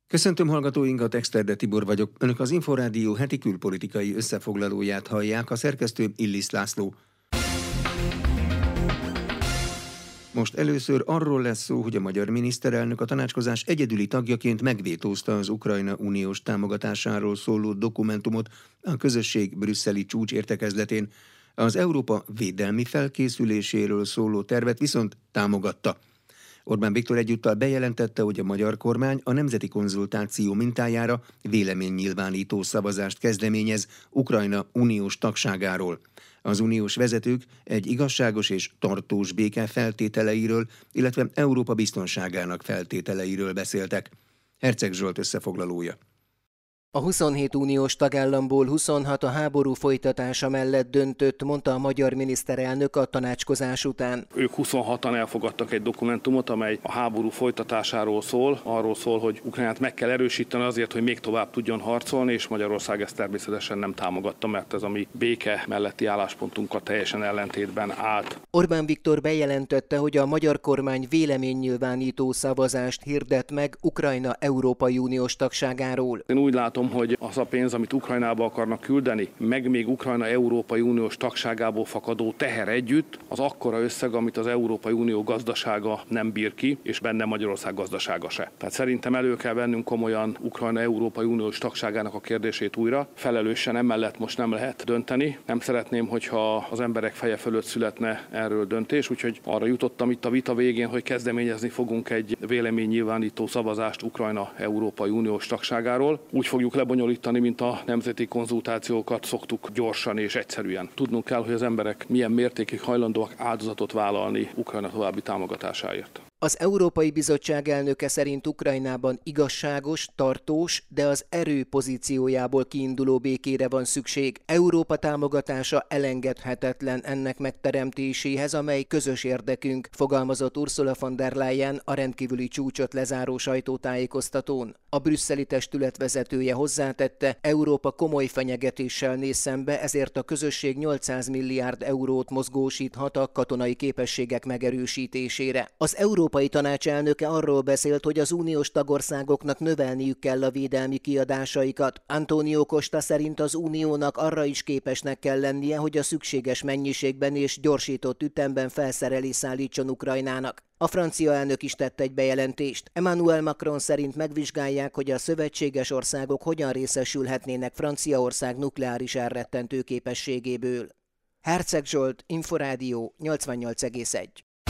Köszöntöm hallgatóinkat, Exterde Tibor vagyok. Önök az Inforádió heti külpolitikai összefoglalóját hallják, a szerkesztő Illis László. Most először arról lesz szó, hogy a magyar miniszterelnök a tanácskozás egyedüli tagjaként megvétózta az Ukrajna uniós támogatásáról szóló dokumentumot a közösség brüsszeli csúcsértekezletén. Az Európa védelmi felkészüléséről szóló tervet viszont támogatta. Orbán Viktor egyúttal bejelentette, hogy a magyar kormány a nemzeti konzultáció mintájára véleménynyilvánító szavazást kezdeményez Ukrajna uniós tagságáról. Az uniós vezetők egy igazságos és tartós béke feltételeiről, illetve Európa biztonságának feltételeiről beszéltek. Herceg Zsolt összefoglalója. A 27 uniós tagállamból 26 a háború folytatása mellett döntött, mondta a magyar miniszterelnök a tanácskozás után. Ők 26-an elfogadtak egy dokumentumot, amely a háború folytatásáról szól, arról szól, hogy Ukrajnát meg kell erősíteni azért, hogy még tovább tudjon harcolni, és Magyarország ezt természetesen nem támogatta, mert ez a mi béke melletti álláspontunkkal teljesen ellentétben állt. Orbán Viktor bejelentette, hogy a magyar kormány véleménynyilvánító szavazást hirdet meg Ukrajna Európai Uniós tagságáról. Én úgy látom, hogy az a pénz, amit Ukrajnába akarnak küldeni, meg még Ukrajna Európai Uniós tagságából fakadó teher együtt, az akkora összeg, amit az Európai Unió gazdasága nem bír ki, és benne Magyarország gazdasága se. Tehát szerintem elő kell vennünk komolyan Ukrajna Európai Uniós tagságának a kérdését újra. Felelősen emellett most nem lehet dönteni. Nem szeretném, hogyha az emberek feje fölött születne erről döntés, úgyhogy arra jutottam itt a vita végén, hogy kezdeményezni fogunk egy véleménynyilvánító szavazást Ukrajna Európai Uniós tagságáról. Úgy fogjuk lebonyolítani, mint a nemzeti konzultációkat szoktuk gyorsan és egyszerűen. Tudnunk kell, hogy az emberek milyen mértékig hajlandóak áldozatot vállalni Ukrajna további támogatásáért. Az Európai Bizottság elnöke szerint Ukrajnában igazságos, tartós, de az erő pozíciójából kiinduló békére van szükség. Európa támogatása elengedhetetlen ennek megteremtéséhez, amely közös érdekünk, fogalmazott Ursula von der Leyen a rendkívüli csúcsot lezáró sajtótájékoztatón. A brüsszeli testület vezetője hozzátette, Európa komoly fenyegetéssel néz szembe, ezért a közösség 800 milliárd eurót mozgósíthat a katonai képességek megerősítésére. Az Európai Tanács elnöke arról beszélt, hogy az uniós tagországoknak növelniük kell a védelmi kiadásaikat. Antonio Costa szerint az uniónak arra is képesnek kell lennie, hogy a szükséges mennyiségben és gyorsított ütemben felszerelést szállítson Ukrajnának. A francia elnök is tett egy bejelentést. Emmanuel Macron szerint megvizsgálják, hogy a szövetséges országok hogyan részesülhetnének Franciaország nukleáris elrettentő képességéből. Herceg Zsolt, Inforádió 88,1.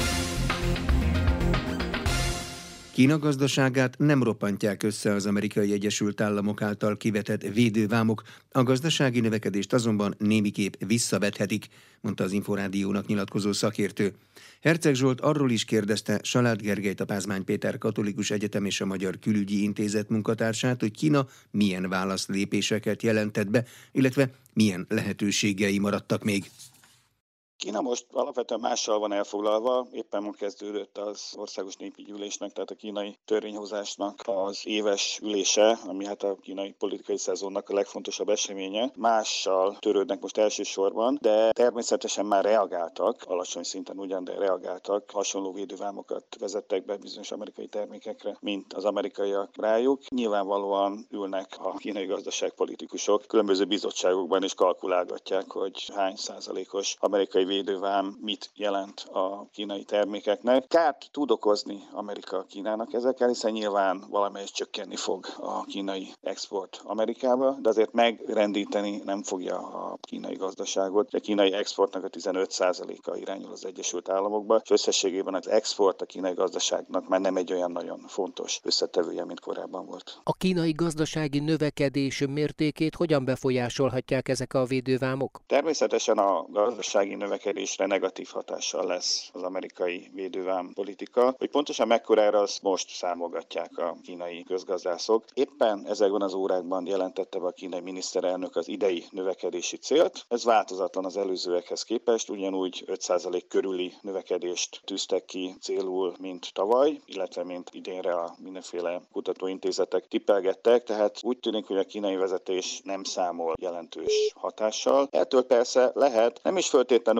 Kína gazdaságát nem roppantják össze az Amerikai Egyesült Államok által kivetett védővámok, a gazdasági növekedést azonban némiképp visszavethetik, mondta az Inforádiónak nyilatkozó szakértő. Herceg Zsolt arról is kérdezte Salád Gergelyt, a Pázmány Péter Katolikus Egyetem és a Magyar Külügyi Intézet munkatársát, hogy Kína milyen válaszlépéseket jelentett be, illetve milyen lehetőségei maradtak még. Kína most alapvetően mással van elfoglalva, éppen most kezdődött az országos népügyülésnek, tehát a kínai törvényhozásnak az éves ülése, ami hát a kínai politikai szezonnak a legfontosabb eseménye. Mással törődnek most elsősorban, de természetesen már reagáltak, alacsony szinten ugyan, de reagáltak, hasonló védővámokat vezettek be bizonyos amerikai termékekre, mint az amerikaiak rájuk. Nyilvánvalóan ülnek a kínai gazdaságpolitikusok különböző bizottságokban és kalkulálgatják, hogy hány százalékos amerikai védővám mit jelent a kínai termékeknek. Kárt tud okozni Amerika Kínának ezekkel, hiszen nyilván valamelyest csökkenni fog a kínai export Amerikába, de azért megrendíteni nem fogja a kínai gazdaságot. A kínai exportnak a 15%-a irányul az Egyesült Államokba, és összességében az export a kínai gazdaságnak már nem egy olyan nagyon fontos összetevője, mint korábban volt. A kínai gazdasági növekedés mértékét hogyan befolyásolhatják ezek a védővámok? Természetesen a gazdasági növekedésre negatív hatással lesz az amerikai védővám politika. Hogy pontosan mekkorára, azt most számolgatják a kínai közgazdászok. Éppen ezekben az órákban jelentette be a kínai miniszterelnök az idei növekedési célt. Ez változatlan az előzőekhez képest, ugyanúgy 5% körüli növekedést tűztek ki célul, mint tavaly, illetve mint idénre a mindenféle kutatóintézetek tippelgettek, tehát úgy tűnik, hogy a kínai vezetés nem számol jelentős hatással. Ettől persze lehet, nem is feltétlenül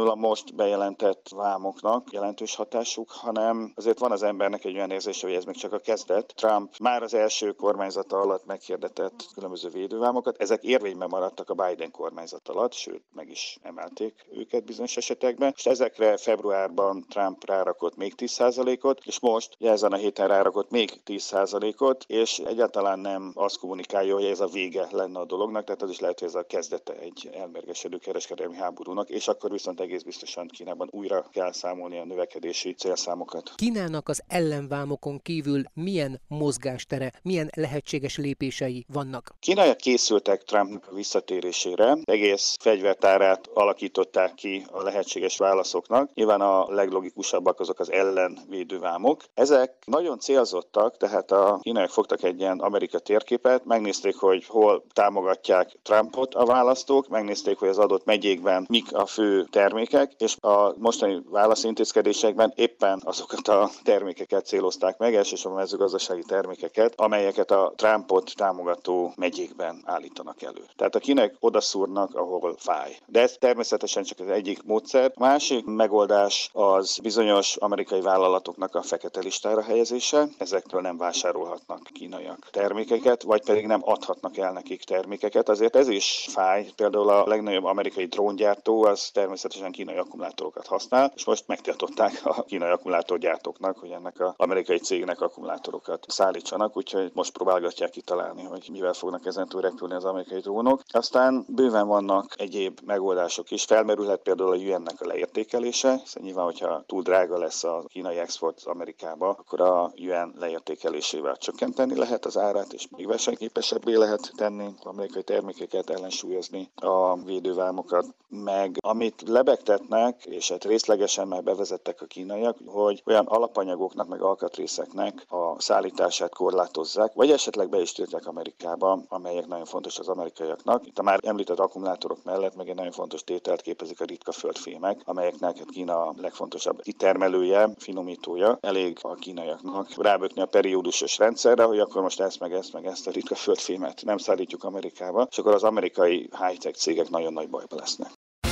feltétlenül a most bejelentett vámoknak jelentős hatásuk, hanem azért van az embernek egy olyan érzése, hogy ez még csak a kezdet. Trump már az első kormányzata alatt meghirdetett különböző védővámokat, ezek érvényben maradtak a Biden kormányzat alatt, sőt meg is emelték őket bizonyos esetekben, és ezekre februárban Trump rárakott még 10%-ot, és most ezen a héten rárakott még 10%-ot, és egyáltalán nem azt kommunikálja, hogy ez a vége lenne a dolognak, tehát az is lehet, hogy ez a kezdete egy elmérgesedő kereskedelmi háborúnak, és akkor viszont egész biztosan Kínában újra kell számolni a növekedési célszámokat. Kínának az ellenvámokon kívül milyen mozgástere, milyen lehetséges lépései vannak? Kínaiak készültek Trumpnak a visszatérésére, egész fegyvertárát alakították ki a lehetséges válaszoknak. Nyilván a leglogikusabbak azok az ellenvédővámok. Ezek nagyon célzottak, tehát a kínaiak fogtak egy ilyen Amerika térképet, megnézték, hogy hol támogatják Trumpot a választók, megnézték, hogy az adott megyékben mik a fő termékek, és a mostani válaszintézkedésekben éppen azokat a termékeket célozták meg, elsősorban mezőgazdasági termékeket, amelyeket a Trumpot támogató megyékben állítanak elő. Tehát a kínaiak odaszúrnak, ahol fáj. De ez természetesen csak az egyik módszer. A másik megoldás az bizonyos amerikai vállalatoknak a fekete listára helyezése. Ezektől nem vásárolhatnak kínaiak termékeket, vagy pedig nem adhatnak el nekik termékeket. Azért ez is fáj. Például a legnagyobb amerikai dróngyártó az természetesen kínai akkumulátorokat használ, és most megtiltották a kínai akkumulátorgyártóknak, hogy ennek az amerikai cégnek akkumulátorokat szállítsanak, úgyhogy most próbálgatják kitalálni, hogy mivel fognak ezentúl repülni az amerikai drónok. Aztán bőven vannak egyéb megoldások is. Felmerülhet például a yuannek a leértékelése, hiszen nyilván, hogyha túl drága lesz a kínai export az Amerikába, akkor a yuan leértékelésével csökkenteni lehet az árát, és még versenyképesebbé lehet tenni az amerikai termékeket, ellensúlyozni a védővámokat. Meg amit lebegtetnek, és hát részlegesen már bevezettek a kínaiak, hogy olyan alapanyagoknak, meg alkatrészeknek a szállítását korlátozzák, vagy esetleg be is tiltják Amerikába, amelyek nagyon fontos az amerikaiaknak. Itt a már említett akkumulátorok mellett meg egy nagyon fontos tételt képezik a ritka földfémek, amelyeknek Kína a legfontosabb kitermelője, finomítója. Elég a kínaiaknak rábökni a periódusos rendszerre, hogy akkor most ezt a ritka földfémet nem szállítjuk Amerikába, és akkor az amerikai high-tech cégek nagyon nagy bajba lesznek.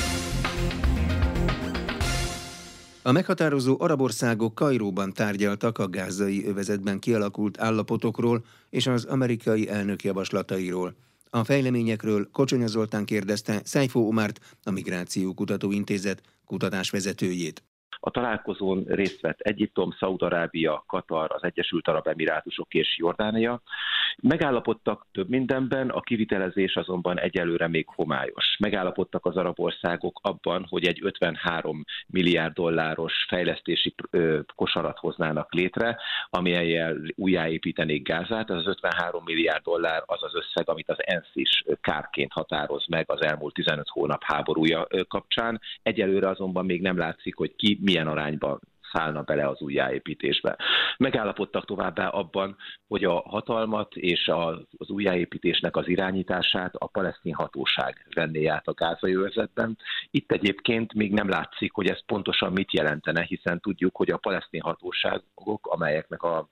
A meghatározó arab országok Kairóban tárgyaltak a gázai övezetben kialakult állapotokról és az amerikai elnök javaslatairól. A fejleményekről Kocsonya Zoltán kérdezte Szájfó Omárt, a Migrációkutató Intézet kutatásvezetőjét. A találkozón részt vett Egyiptom, Szaúd-Arábia, Katar, az Egyesült Arab Emirátusok és Jordánia. Megállapodtak több mindenben, a kivitelezés azonban egyelőre még homályos. Megállapodtak az arab országok abban, hogy egy 53 milliárd dolláros fejlesztési kosarat hoznának létre, amellyel újjáépítenék Gázát. Ez az 53 milliárd dollár az az összeg, amit az ENSZ is kárként határoz meg az elmúlt 15 hónap háborúja kapcsán. Egyelőre azonban még nem látszik, hogy ki milyen arányban szállna bele az újjáépítésbe. Megállapodtak továbbá abban, hogy a hatalmat és az újjáépítésnek az irányítását a palesztin hatóság venné át a gázai övezetben. Itt egyébként még nem látszik, hogy ez pontosan mit jelentene, hiszen tudjuk, hogy a palesztin hatóságok, amelyeknek a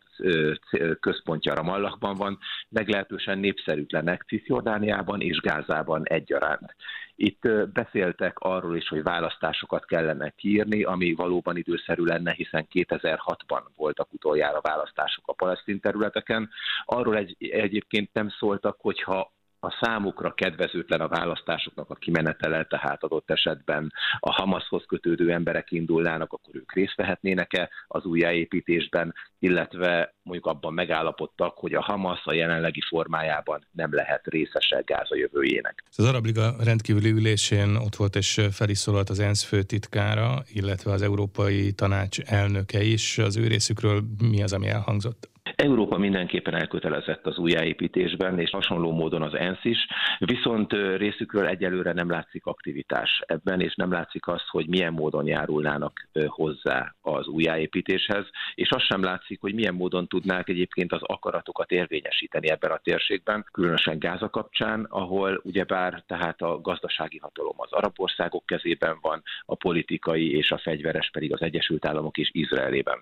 központja Ramallahban van, meglehetősen népszerűtlenek Cisjordániában és Gázában egyaránt. Itt beszéltek arról is, hogy választásokat kellene kiírni, ami valóban időszerű lenne, hiszen 2006-ban voltak utoljára választások a palesztin területeken. Arról egyébként nem szóltak, hogyha a számukra kedvezőtlen a választásoknak a kimenetele, tehát adott esetben a Hamaszhoz kötődő emberek indulnának, akkor ők részt vehetnének-e az újjáépítésben, illetve mondjuk abban megállapodtak, hogy a Hamasz a jelenlegi formájában nem lehet részese Gáza jövőjének. Az Arab Liga rendkívüli ülésén ott volt és fel is szólalt az ENSZ főtitkára, illetve az Európai Tanács elnöke is. Az ő részükről mi az, ami elhangzott? Európa mindenképpen elkötelezett az újjáépítésben, és hasonló módon az ENSZ is, viszont részükről egyelőre nem látszik aktivitás ebben, és nem látszik az, hogy milyen módon járulnának hozzá az újjáépítéshez, és az sem látszik, hogy milyen módon tudnák egyébként az akaratokat érvényesíteni ebben a térségben, különösen Gáza kapcsán, ahol ugyebár tehát a gazdasági hatalom az arab országok kezében van, a politikai és a fegyveres pedig az Egyesült Államok és Izraelében.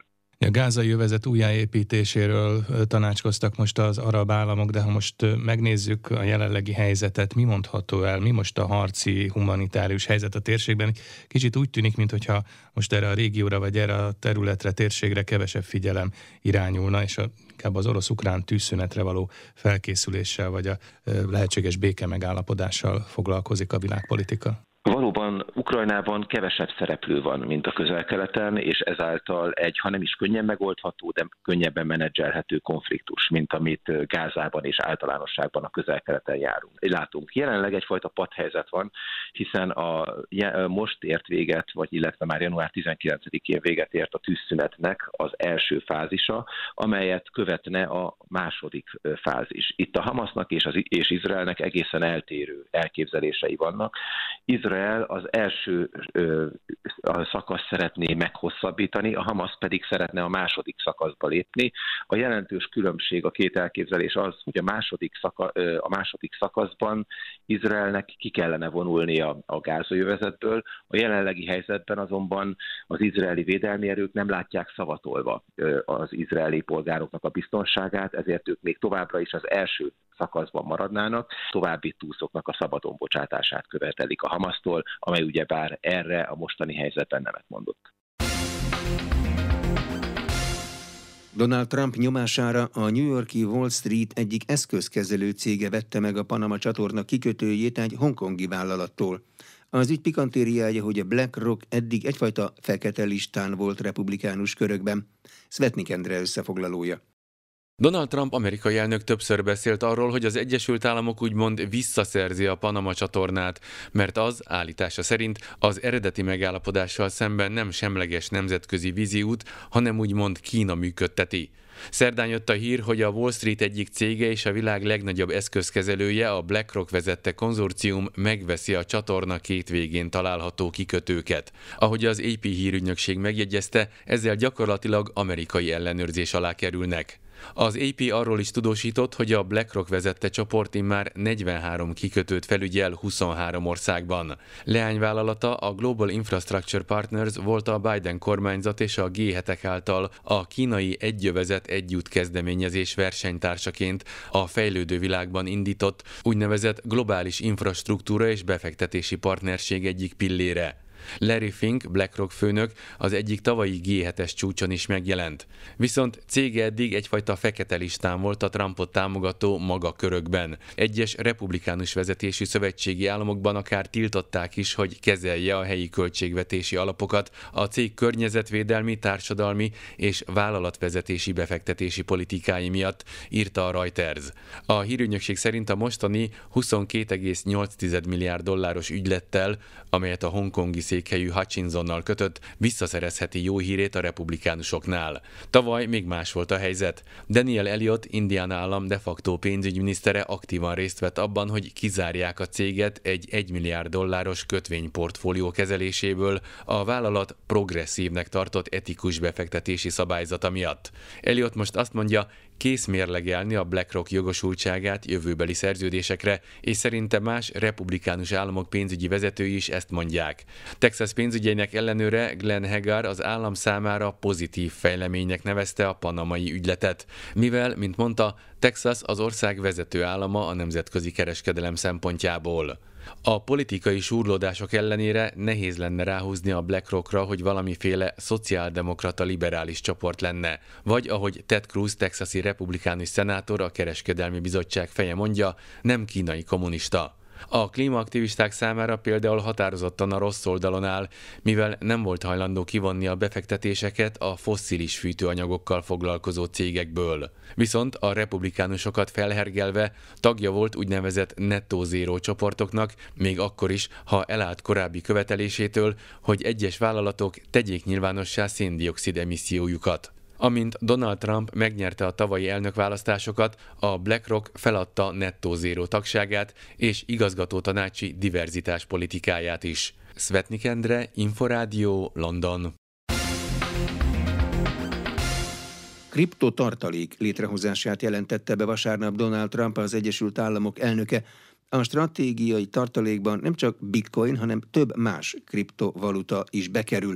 A gázai övezet újjáépítéséről tanácskoztak most az arab államok, de ha most megnézzük a jelenlegi helyzetet, mi mondható el, mi most a harci, humanitárius helyzet a térségben? Kicsit úgy tűnik, mintha most erre a régióra, vagy erre a területre, térségre kevesebb figyelem irányulna, és inkább az orosz-ukrán tűzszünetre való felkészüléssel, vagy a lehetséges béke megállapodással foglalkozik a világpolitika. Valóban Ukrajnában kevesebb szereplő van, mint a Közel-Keleten, és ezáltal egy, ha nem is könnyen megoldható, de könnyebben menedzselhető konfliktus, mint amit Gázában és általánosságban a Közel-Keleten látunk. Jelenleg egyfajta patthelyzet van, hiszen most ért véget, illetve már január 19-én véget ért a tűzszünetnek az első fázisa, amelyet követne a második fázis. Itt a Hamasnak és Izraelnek egészen eltérő elképzelései vannak. Izrael az első szakasz szeretné meghosszabbítani, a Hamasz pedig szeretne a második szakaszba lépni. A jelentős különbség, a két elképzelés az, hogy a második szakaszban Izraelnek ki kellene vonulnia a gázövezetből. A jelenlegi helyzetben azonban az izraeli védelmi erők nem látják szavatolva az izraeli polgároknak a biztonságát, ezért ők még továbbra is az első szakaszban maradnának, további túszoknak a szabadon bocsátását követelik a Hamasztól, amely ugyebár erre a mostani helyzetben nemet mondott. Donald Trump nyomására a New York-i Wall Street egyik eszközkezelő cége vette meg a Panama csatorna kikötőjét egy hongkongi vállalattól. Az ügy pikantériája, hogy a BlackRock eddig egyfajta fekete listán volt republikánus körökben. Szvetnik Endre összefoglalója. Donald Trump amerikai elnök többször beszélt arról, hogy az Egyesült Államok úgymond visszaszerzi a Panama csatornát, mert az állítása szerint az eredeti megállapodással szemben nem semleges nemzetközi víziút, hanem úgymond Kína működteti. Szerdán jött a hír, hogy a Wall Street egyik cége és a világ legnagyobb eszközkezelője, a BlackRock vezette konzorcium megveszi a csatorna két végén található kikötőket. Ahogy az AP hírügynökség megjegyezte, ezzel gyakorlatilag amerikai ellenőrzés alá kerülnek. Az AP arról is tudósított, hogy a BlackRock vezette csoport immár 43 kikötőt felügyel 23 országban. Leányvállalata, a Global Infrastructure Partners volt a Biden kormányzat és a G7-ek által a kínai egyövezet egyút kezdeményezés versenytársaként a fejlődő világban indított úgynevezett globális infrastruktúra és befektetési partnerség egyik pillére. Larry Fink, BlackRock főnök az egyik tavalyi G7-es csúcson is megjelent. Viszont cége eddig egyfajta fekete listán volt a Trumpot támogató maga körökben. Egyes republikánus vezetésű szövetségi államokban akár tiltották is, hogy kezelje a helyi költségvetési alapokat a cég környezetvédelmi, társadalmi és vállalatvezetési befektetési politikái miatt, írta a Reuters. A hírügynökség szerint a mostani 22,8 milliárd dolláros ügylettel, amelyet a hongkongi székhelyű Hutchinsonnal kötött, visszaszerezheti jó hírét a republikánusoknál. Tavaly még más volt a helyzet. Daniel Elliott, Indiana állam de facto pénzügyminisztere aktívan részt vett abban, hogy kizárják a céget egy 1 milliárd dolláros kötvényportfólió kezeléséből a vállalat progresszívnek tartott etikus befektetési szabályzata miatt. Elliott most azt mondja, kész mérlegelni a BlackRock jogosultságát jövőbeli szerződésekre, és szerinte más republikánus államok pénzügyi vezetői is ezt mondják. Texas pénzügyeinek ellenőre Glenn Hagar az állam számára pozitív fejleménynek nevezte a panamai ügyletet, mivel, mint mondta, Texas az ország vezető állama a nemzetközi kereskedelem szempontjából. A politikai súrlódások ellenére nehéz lenne ráhúzni a BlackRockra, hogy valamiféle szociáldemokrata liberális csoport lenne, vagy ahogy Ted Cruz, texasi republikánus szenátor, a kereskedelmi bizottság feje mondja, nem kínai kommunista. A klímaaktivisták számára például határozottan a rossz oldalon áll, mivel nem volt hajlandó kivonni a befektetéseket a fosszilis fűtőanyagokkal foglalkozó cégekből. Viszont a republikánusokat felhergelve tagja volt úgynevezett nettó zéró csoportoknak, még akkor is, ha elállt korábbi követelésétől, hogy egyes vállalatok tegyék nyilvánossá szén-dioxid emissziójukat. Amint Donald Trump megnyerte a tavalyi elnökválasztásokat, a BlackRock feladta nettó zéró tagságát és igazgatótanácsi diverzitás politikáját is. Szvetnik Endre, Inforádió, London. Kriptotartalék létrehozását jelentette be vasárnap Donald Trump, az Egyesült Államok elnöke. A stratégiai tartalékban nem csak bitcoin, hanem több más kriptovaluta is bekerül.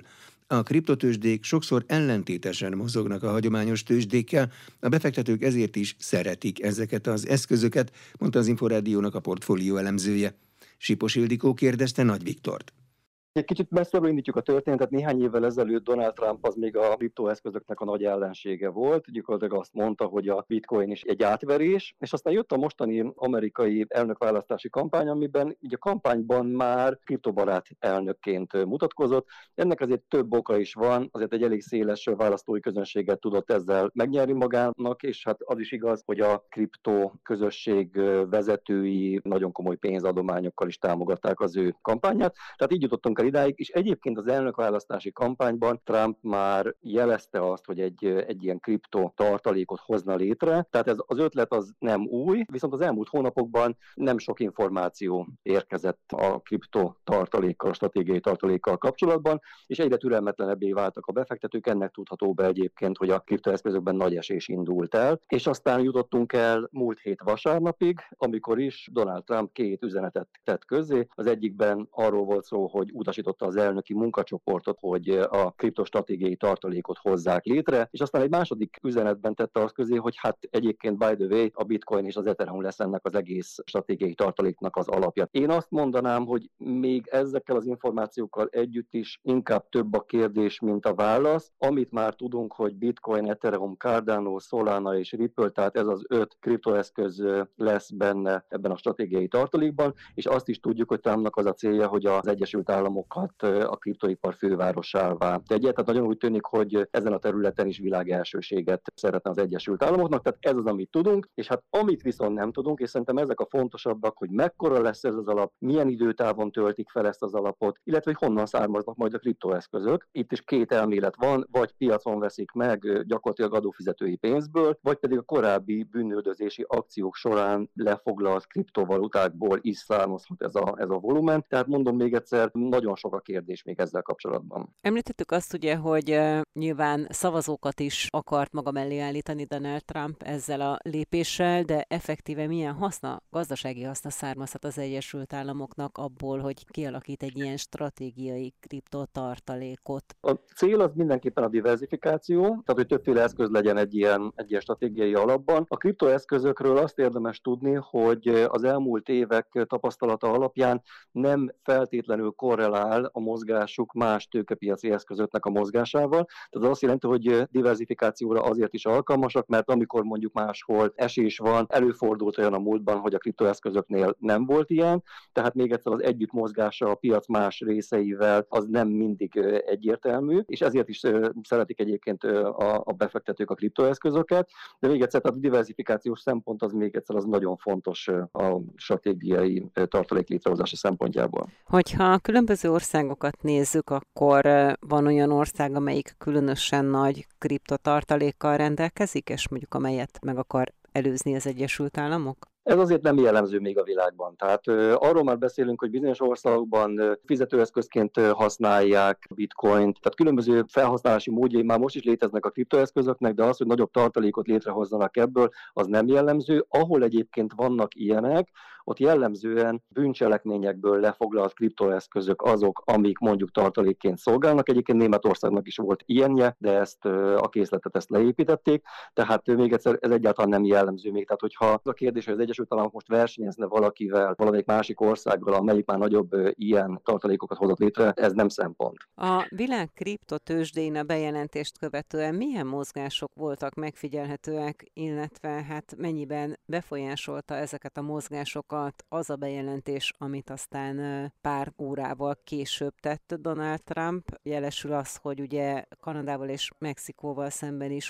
A kriptotőzsdék sokszor ellentétesen mozognak a hagyományos tőzsdékkel, a befektetők ezért is szeretik ezeket az eszközöket, mondta az Inforádiónak a portfólió elemzője. Sipos Ildikó kérdezte Nagy Viktort. Egy kicsit messzebbről indítjuk a történetet. Néhány évvel ezelőtt Donald Trump az még a kriptoeszközöknek a nagy ellensége volt. Gyakorlatilag azt mondta, hogy a bitcoin is egy átverés, és aztán jött a mostani amerikai elnökválasztási kampány, amiben így a kampányban már kriptobarát elnökként mutatkozott. Ennek azért több oka is van, azért egy elég széles választói közönséget tudott ezzel megnyerni magának, és hát az is igaz, hogy a kripto közösség vezetői nagyon komoly pénzadományokkal is támogatták az ő kampányát. Tehát így jutottunk el idáig, és egyébként az elnökválasztási kampányban Trump már jelezte azt, hogy egy ilyen kripto tartalékot hozna létre. Tehát ez az ötlet az nem új, viszont az elmúlt hónapokban nem sok információ érkezett a kripto tartalékkal, a stratégiai tartalékkal kapcsolatban, és egyre türelmetlenebbé váltak a befektetők. Ennek tudható be egyébként, hogy a kriptoeszközökben nagy esés indult el, és aztán jutottunk el múlt hét vasárnapig, amikor is Donald Trump 2 üzenetet tett közzé. Az egyikben arról volt szó, hogy utasította az elnöki munkacsoportot, hogy a kriptostratégiai tartalékot hozzák létre, és aztán egy második üzenetben tette azt közé, hogy hát egyébként by the way a bitcoin és az Ethereum lesz ennek az egész stratégiai tartaléknak az alapja. Én azt mondanám, hogy még ezekkel az információkkal együtt is inkább több a kérdés, mint a válasz. Amit már tudunk, hogy bitcoin, Ethereum, Cardano, Solana és Ripple, tehát ez az 5 kriptoeszköz lesz benne ebben a stratégiai tartalékban, és azt is tudjuk, hogy Trumpnak az a célja, hogy az Egyesült Államokat a kriptoipar fővárosává tegye. Tehát nagyon úgy tűnik, hogy ezen a területen is világelsőséget szeretne az Egyesült Államoknak, tehát ez az, amit tudunk, és hát amit viszont nem tudunk, és szerintem ezek a fontosabbak, hogy mekkora lesz ez az alap, milyen időtávon töltik fel ezt az alapot, illetve hogy honnan származnak majd a kriptoeszközök. Itt is 2 elmélet van, vagy piacon veszik meg gyakorlatilag adófizetői pénzből, vagy pedig a korábbi bűnüldözési akciók során lefoglalt kriptovalutákból is származhat ez a volumen. Tehát mondom még egyszer, nagyon sok a kérdés még ezzel kapcsolatban. Említettük azt ugye, hogy nyilván szavazókat is akart maga mellé állítani Donald Trump ezzel a lépéssel, de effektíve milyen gazdasági haszna származhat az Egyesült Államoknak abból, hogy kialakít egy ilyen stratégiai kriptotartalékot? A cél az mindenképpen a diversifikáció, tehát hogy többféle eszköz legyen egy ilyen stratégiai alapban. A kriptoeszközökről azt érdemes tudni, hogy az elmúlt évek tapasztalata alapján nem feltétlenül korrelál a mozgásuk más tőkepiaci eszközöknek a mozgásával. Tehát az azt jelenti, hogy diversifikációra azért is alkalmasak, mert amikor mondjuk máshol esés van, előfordult olyan a múltban, hogy a kriptoeszközöknél nem volt ilyen, tehát még egyszer az együttmozgása a piac más részeivel az nem mindig egyértelmű, és ezért is szeretik egyébként a befektetők a kriptoeszközöket, de még egyszer, tehát a diversifikációs szempont az még egyszer az nagyon fontos a stratégiai tartalék létrehozása szempontjából. Hogyha különböző országokat nézzük, akkor van olyan ország, amelyik különösen nagy kriptotartalékkal rendelkezik, és mondjuk amelyet meg akar előzni az Egyesült Államok? Ez azért nem jellemző még a világban. Tehát arról már beszélünk, hogy bizonyos országokban fizetőeszközként használják bitcoint, tehát különböző felhasználási módjai már most is léteznek a kriptoeszközöknek, de az, hogy nagyobb tartalékot létrehozzanak ebből, az nem jellemző. Ahol egyébként vannak ilyenek, ott jellemzően bűncselekményekből lefoglalt kriptoeszközök azok, amik mondjuk tartalékként szolgálnak. Egyébként Németországnak is volt ilyenje, de a készletet leépítették, tehát még egyszer ez egyáltalán nem jellemző még. Tehát hogyha az a kérdés, hogy az Egyesült Államok most versenyezne valakivel, valamelyik másik országgal, amelyik már nagyobb ilyen tartalékokat hozott létre, ez nem szempont. A világ kriptotőzsdén a bejelentést követően milyen mozgások voltak megfigyelhetőek, illetve hát mennyiben befolyásolta ezeket a mozgásokat az a bejelentés, amit aztán pár órával később tett Donald Trump. Jelesül az, hogy ugye Kanadával és Mexikóval szemben is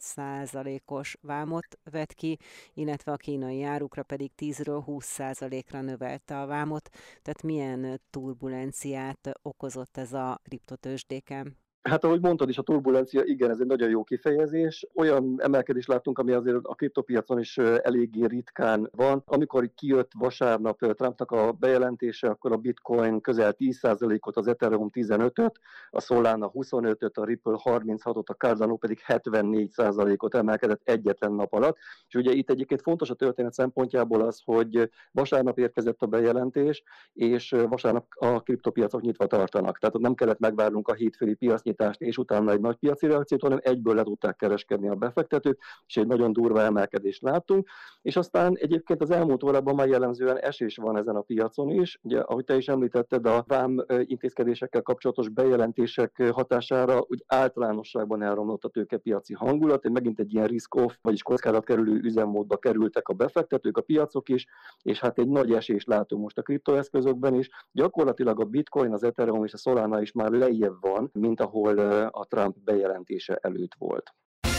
25%-os vámot vett ki, illetve a kínai árukra pedig 10-ről 20%-ra növelte a vámot. Tehát milyen turbulenciát okozott ez a kriptotőzsdéken? Hát ahogy mondtad is, a turbulencia, igen, ez egy nagyon jó kifejezés. Olyan emelkedést láttunk, ami azért a kriptopiacon is eléggé ritkán van. Amikor kijött vasárnap Trumpnak a bejelentése, akkor a bitcoin közel 10%-ot, az Ethereum 15-öt, a Solana 25-öt, a Ripple 36-ot, a Cardano pedig 74%-ot emelkedett egyetlen nap alatt. És ugye itt egyébként fontos a történet szempontjából az, hogy vasárnap érkezett a bejelentés, és vasárnap a kriptopiacok nyitva tartanak. Tehát nem kellett megvárnunk a hétfői piacnyitást, megvilágítást és utána egy nagy piaci reakciót, hanem egyből le tudták kereskedni a befektetők, és egy nagyon durva emelkedést láttunk. És aztán egyébként az elmúlt órában már jellemzően esés van ezen a piacon is. Ugye, ahogy te is említetted, a vám intézkedésekkel kapcsolatos bejelentések hatására úgy általánosságban elromlott a tőkepiaci hangulat, megint egy ilyen risk-off, vagyis kockázatkerülő üzemmódba kerültek a befektetők, a piacok is, és hát egy nagy esést látunk most a kriptoeszközökben is. Gyakorlatilag a Bitcoin, az Ethereum és a Solana is már lejjebb van, mint ahol a Trump bejelentése előtt volt.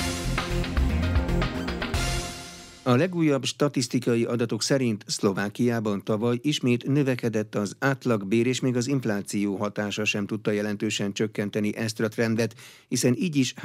A legújabb statisztikai adatok szerint Szlovákiában tavaly ismét növekedett az átlagbér, és még az infláció hatása sem tudta jelentősen csökkenteni ezt a trendet, hiszen így is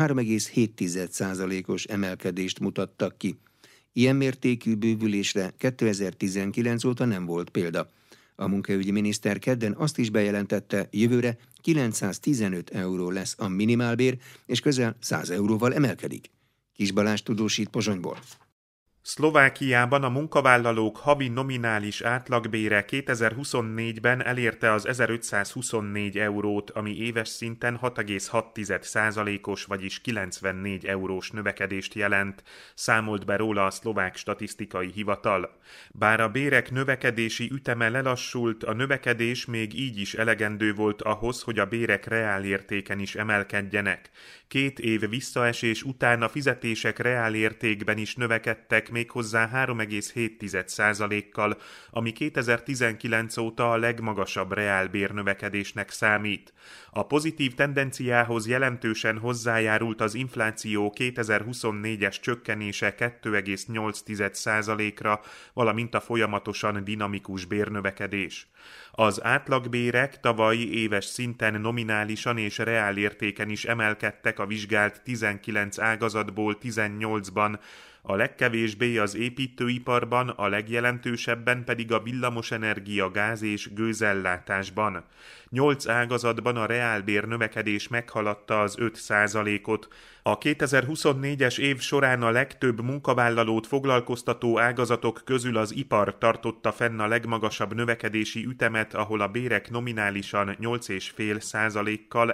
3,7%-os emelkedést mutattak ki. Ilyen mértékű bővülésre 2019 óta nem volt példa. A munkaügyi miniszter kedden azt is bejelentette, jövőre 915 euró lesz a minimálbér, és közel 100 euróval emelkedik. Kis Balázs tudósít Pozsonyból. Szlovákiában a munkavállalók havi nominális átlagbére 2024-ben elérte az 1524 eurót, ami éves szinten 6,6%-os, vagyis 94 eurós növekedést jelent, számolt be róla a szlovák statisztikai hivatal. Bár a bérek növekedési üteme lelassult, a növekedés még így is elegendő volt ahhoz, hogy a bérek reálértéken is emelkedjenek. 2 év visszaesés után a fizetések reálértékben is növekedtek, méghozzá 3,7%-kal, ami 2019 óta a legmagasabb reálbérnövekedésnek számít. A pozitív tendenciához jelentősen hozzájárult az infláció 2024-es csökkenése 2,8%-ra, valamint a folyamatosan dinamikus bérnövekedés. Az átlagbérek tavalyi éves szinten nominálisan és reálértéken is emelkedtek a vizsgált 19 ágazatból 18-ban, a legkevésbé az építőiparban, a legjelentősebben pedig a villamosenergia, gáz és gőzellátásban. 8 ágazatban a reálbér növekedés meghaladta az 5%-ot. A 2024-es év során a legtöbb munkavállalót foglalkoztató ágazatok közül az ipar tartotta fenn a legmagasabb növekedési ütemet, ahol a bérek nominálisan 8,5%-kal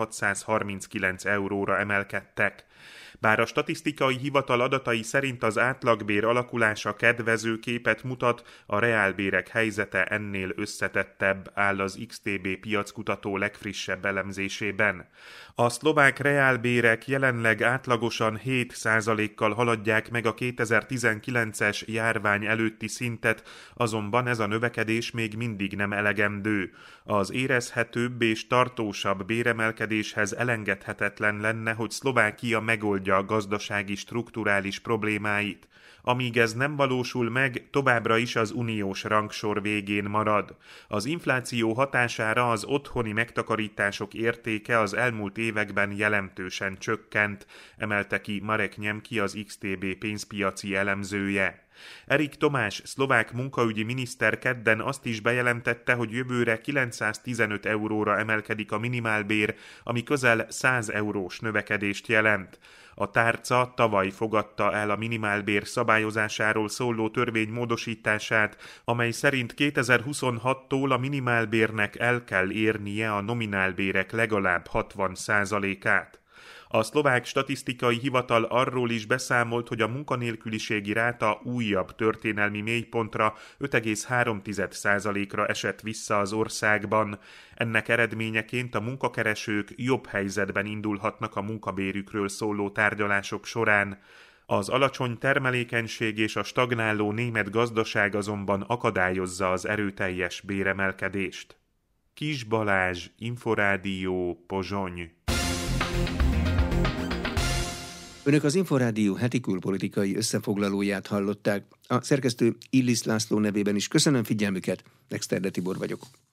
1639 euróra emelkedtek. Bár a statisztikai hivatal adatai szerint az átlagbér alakulása kedvező képet mutat, a reálbérek helyzete ennél összetettebb, áll az XTB piackutató legfrissebb elemzésében. A szlovák reálbérek jelenleg átlagosan 7%-kal haladják meg a 2019-es járvány előtti szintet, azonban ez a növekedés még mindig nem elegendő. Az érezhetőbb és tartósabb béremelkedéshez elengedhetetlen lenne, hogy Szlovákia megoldja a gazdasági strukturális problémáit. Amíg ez nem valósul meg, továbbra is az uniós rangsor végén marad. Az infláció hatására az otthoni megtakarítások értéke az elmúlt években jelentősen csökkent, emelte ki Marek Nyemki, az XTB pénzpiaci elemzője. Erik Tomás, szlovák munkaügyi miniszter kedden azt is bejelentette, hogy jövőre 915 euróra emelkedik a minimálbér, ami közel 100 eurós növekedést jelent. A tárca tavaly fogadta el a minimálbér szabályozásáról szóló törvény módosítását, amely szerint 2026-tól a minimálbérnek el kell érnie a nominálbérek legalább 60%-át. A szlovák statisztikai hivatal arról is beszámolt, hogy a munkanélküliségi ráta újabb történelmi mélypontra 5,3%-ra esett vissza az országban. Ennek eredményeként a munkakeresők jobb helyzetben indulhatnak a munkabérükről szóló tárgyalások során. Az alacsony termelékenység és a stagnáló német gazdaság azonban akadályozza az erőteljes béremelkedést. Kis Balázs, Inforádió, Pozsony. Önök az Inforádió heti külpolitikai összefoglalóját hallották. A szerkesztő Illis László nevében is köszönöm figyelmüket, Exterde Tibor vagyok.